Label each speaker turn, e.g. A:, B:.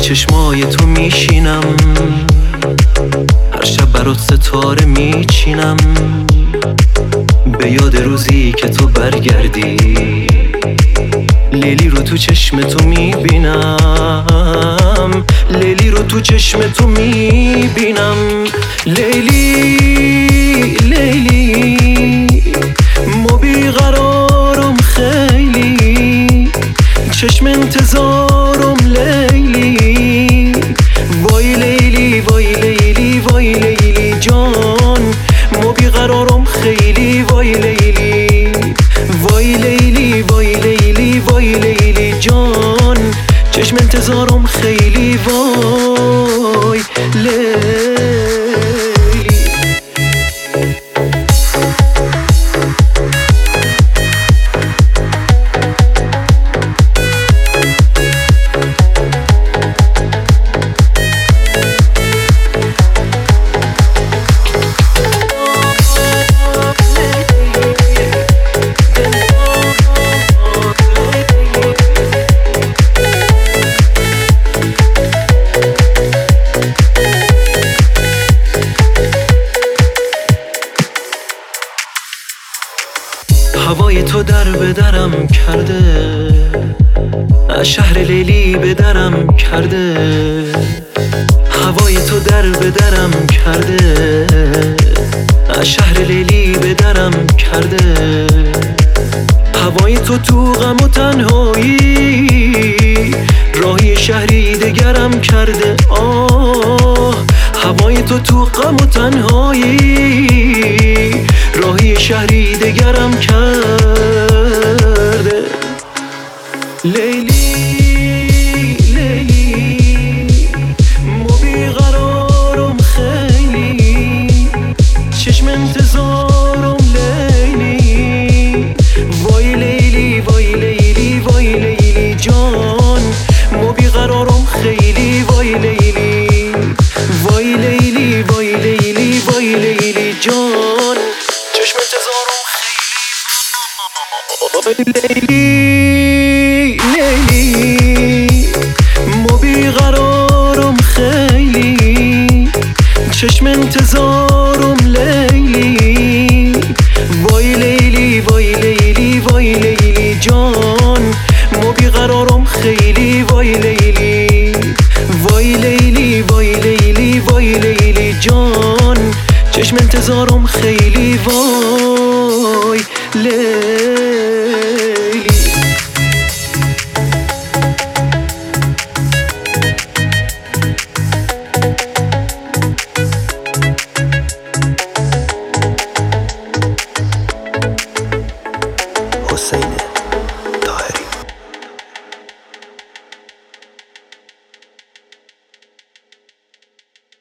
A: چشمای تو میشینم، هر شب برات ستاره میچینم، به یاد روزی که تو برگردی. لیلی رو تو چشم تو میبینم، لیلی رو تو چشم تو میبینم. لیلی لیلی ما بیقرارم خیلی، چشم انتظارم لیلی. وای لیلی وای لیلی وای لیلی جان، ما بیقرارم خیلی. وای لیلی وای لیلی وای لیلی وای لیلی جان، چشم انتظارم خیلی. وای لیلی. هوای تو در به درم کرده، از شهر لیلی به درم کرده. هوای تو در به درم کرده، از شهر لیلی به درم کرده. هوای تو تو غم و تنهایی، راهی شهری دگرم کرده. هوای تو تو غم و تنهایی، راهی شهری دگرم کرده. لیلی لیلی ما بیقرارم خیلی، چشم انتظارم لیلی. وای لیلی وای لیلی وای لیلی جان، ما بیقرارم خیلی. وای لیلی وای لیلی وای لیلی وای لیلی جان، چشم انتظارم خیلی. لیلی لیلی ما بیقرارم خیلی، چشم انتظارم لیلی. وای لیلی وای لیلی وای لیلی جان، ما بیقرارم خیلی. وای لیلی وای لیلی وای لیلی وای لیلی جان، چشم انتظارم خیلی. وای لیلی.